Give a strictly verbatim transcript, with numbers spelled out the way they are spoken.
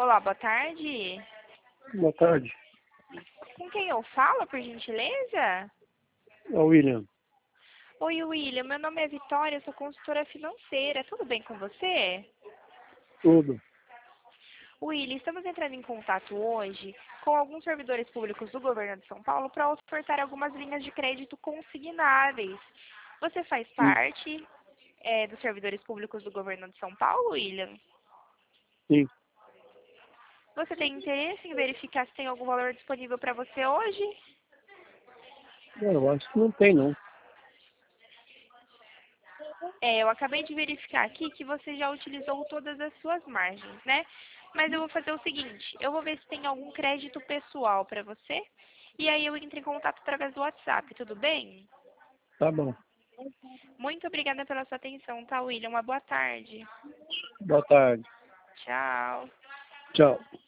Olá, boa tarde. Boa tarde. Com quem eu falo, por gentileza? É o William. Oi, William. Meu nome é Vitória, eu sou consultora financeira. Tudo bem com você? Tudo. William, estamos entrando em contato hoje com alguns servidores públicos do governo de São Paulo para ofertar algumas linhas de crédito consignáveis. Você faz Sim. parte é, dos servidores públicos do governo de São Paulo, William? Sim. Você tem interesse em verificar se tem algum valor disponível para você hoje? Não, eu acho que não tem, não. É, eu acabei de verificar aqui que você já utilizou todas as suas margens, né? Mas eu vou fazer o seguinte, eu vou ver se tem algum crédito pessoal para você, e aí eu entro em contato através do WhatsApp, tudo bem? Tá bom. Muito obrigada pela sua atenção, tá, William? Uma boa tarde. Boa tarde. Tchau. Tchau.